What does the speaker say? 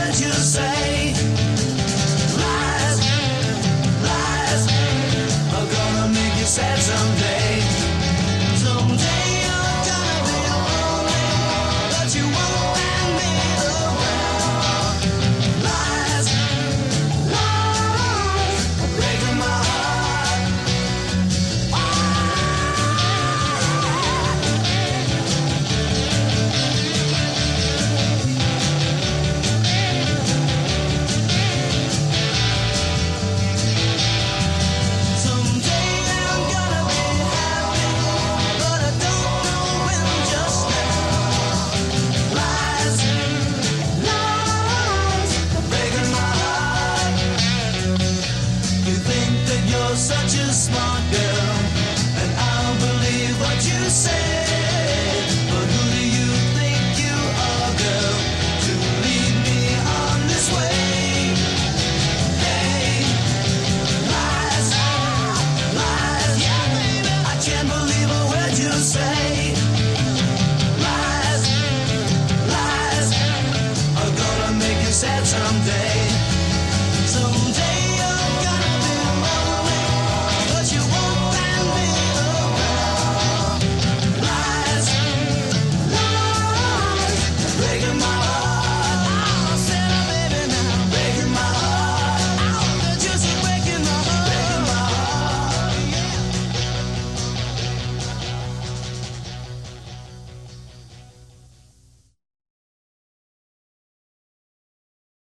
words you say. Lies, lies are gonna make you sad someday. Someday you're gonna be lonely, but you won't find me around. Lies, lies are breaking my heart. Someday I'm gonna be happy, but I don't know when just now. Lies, lies are breaking my heart. You think that you're such a smart girl, and I'll believe what you say. But who do you think you are, girl, to lead me on this way? Hey, lies, lies, yeah, baby, I can't believe a word you say. Lies, lies are gonna make you sad someday. Someday